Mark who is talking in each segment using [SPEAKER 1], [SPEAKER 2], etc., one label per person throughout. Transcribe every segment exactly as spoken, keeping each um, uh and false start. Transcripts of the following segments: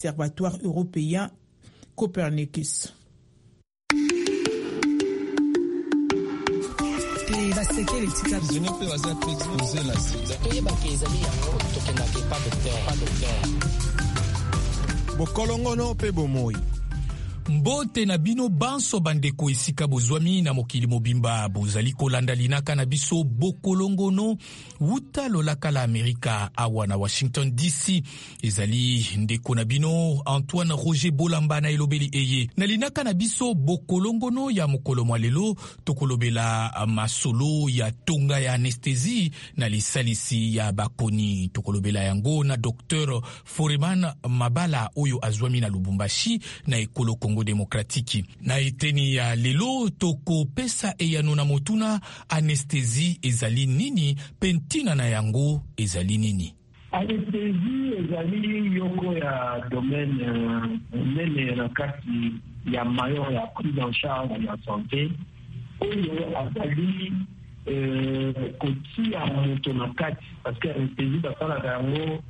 [SPEAKER 1] Observatoire européen Copernicus.
[SPEAKER 2] Bokolongono pe bomoi.
[SPEAKER 3] Mbote na bino banso bandeko esika bozwami na mokili mobimba bozali kolanda linaka na biso bokolongono wuta lolaka la Amerika awa na Washington D C. Ezali ndeko na bino Antoine Roger Bolamba na elobeli eye na linaka na biso bokolongono ya mokolo mwa lelo tokolobela masolo ya tonga ya anesthésie na lisalisi ya bakoni. Tokolobela yango na Docteur Foreman Mabala oyo azwami na Lubumbashi na ekolo Congo Demokratiki. Na eteni ya lelo toko pesa eyano na motuna anesthésie ezali nini, pentina na yango ezali nini.
[SPEAKER 4] Anesthésie ezali yoko ya domaine nene na kati ya mayo ya prise en charge ya santé oyo azali kotia moto na kati parce que anesthésie basala yango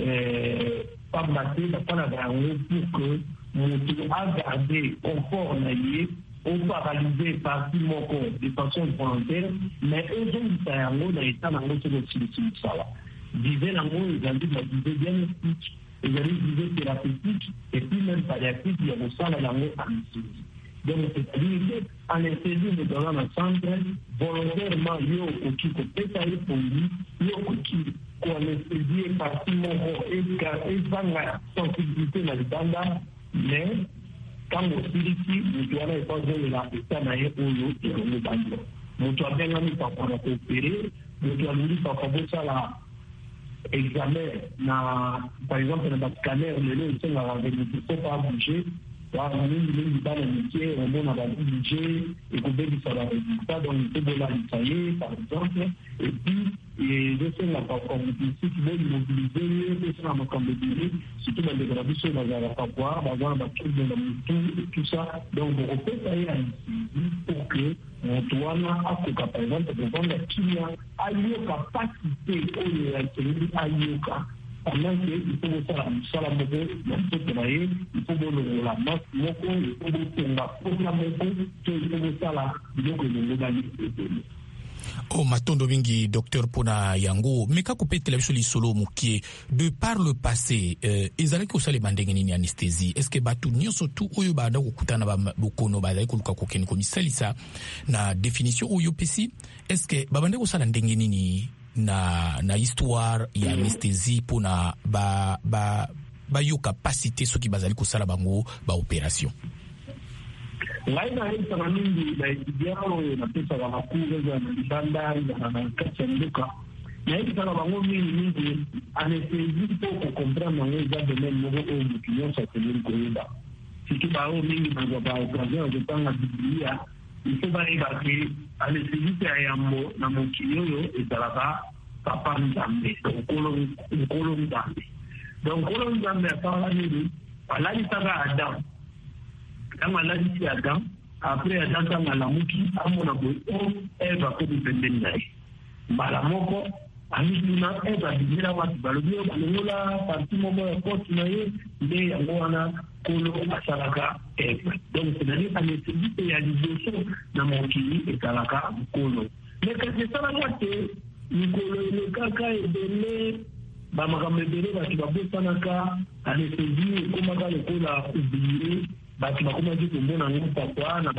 [SPEAKER 4] pas maté basala yango pour que moto a gardé confort na ye ou paralysé partie moko de façon volontaire mais ezongisa yango na état nango soko silisala disait nango ezali na disait diagnostique ezali disait thérapeutique et puis même palliatif ya kosala yango anesthésie. Donc c'est-à-dire que anesthésie ne donne un centre volontairement yo okoki kopesa ye pongi yo okoki koanesthésie partie moko ezanga sensibilité na libanda mais quand on siliki moto wana ekozongela eta na ye oyo elongo bando moto abengami papa na koopere moto alingi papa bosala examen na par exemple na bascanner lelo esengaka moto faut pas bouger mingi bana métier omona babudget ekobebisa baresultat donc tobolalisa ye par exemple et puis ezosenga bakomplisiki boimobilize ye tosenga makambo ebele surtout bandeko na biso bazalaka kwa bazala bakende na motu et tout ça donc bokopesa ye anesthésie pour que moto wana akoka par exemple kovanda kimia ayoka pasi te oyo yakendi ayoka pendant que il faut faire la moko na nzoto na ye il faut bolongola masque moko il faut botonga pona moko to il faut bosala biloko elongo bali ebele.
[SPEAKER 3] Oh, matondo mingi docteur pona yango meka kopetela biso lisolo mokie de par le passé euh, ezalaki kosala bandenge nini anesthésie est-ce que batu nyonso tu oyo banda kokutana ba bokono bazali koluka kokeni komisalisa na définition oyo pesi est-ce que babande kosala ndenge nini na na histoire ya anesthésie pona ba ba ba yo capacité soki bazali kosala bango ba opération.
[SPEAKER 4] Ngai na hita na mingi na idiao na pesa la makuru za libanda na na kati nduka na hita na bango mingi mingi anesthésie pour comprendre ngo za domaine mo o mukio sa tenir koyeba siki ba o mingi na ba occasion de tanga biblia il faut pas évacuer anesthésie ya mo na mukio yo ezalaka papa nzambe okolo okolo nzambe donc okolo nzambe akala nini alali saka Adam kama alali si Adam après Adam kama la muki amona bo Eva ko dipendent naye mbala moko amiduna Eva dibira watu balobi balongola parti moko ya porte naye nde yango wana kolo asalaka Eva donc c'est-à-dire anesthésie ya liboso na mokili etalaka kolo mais quand c'est ça la te nikolo le kaka ebele ba makambo ebele batu babosanaka anesthésie ekomaka lokola oublié batu bakomaki kombona ngo papa na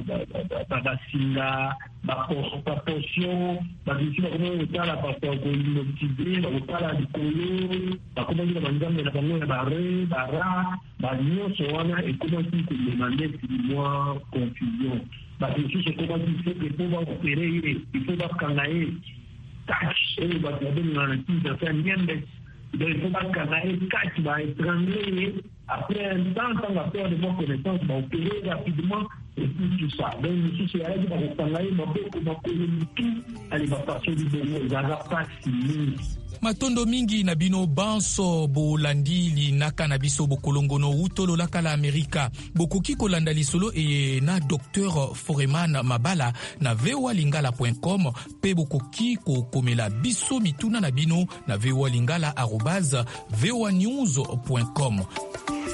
[SPEAKER 4] babasinga baportion babisi bakomaki kotala papa koinotize bakotala likolo bakomaki na banzambe na bango ya bare bara banyonso wana ekomaki komema ndeti mwa confusion batu mosusu ekomaki soki po baopere ye ifo bakanga ye touch et va te donner un petit de faire bien mais il faut pas qu'un catch va étrangler après un temps quand la peur de bonne connaissance va opérer rapidement et puis tout ça. Donc, monsieur, c'est là qu'il va reprendre, il va beaucoup de tout, elle va passer du bon, il va pas signer.
[SPEAKER 3] Matondo mingi na bino banso bolandi linaka na biso bokolongono utolo laka la Amerika bokoki kolanda lisolo e na docteur Foreman Mabala na v o a lingala point com pe bokoki kokomela biso mituna na bino na v o a lingala arobase v o a news point com.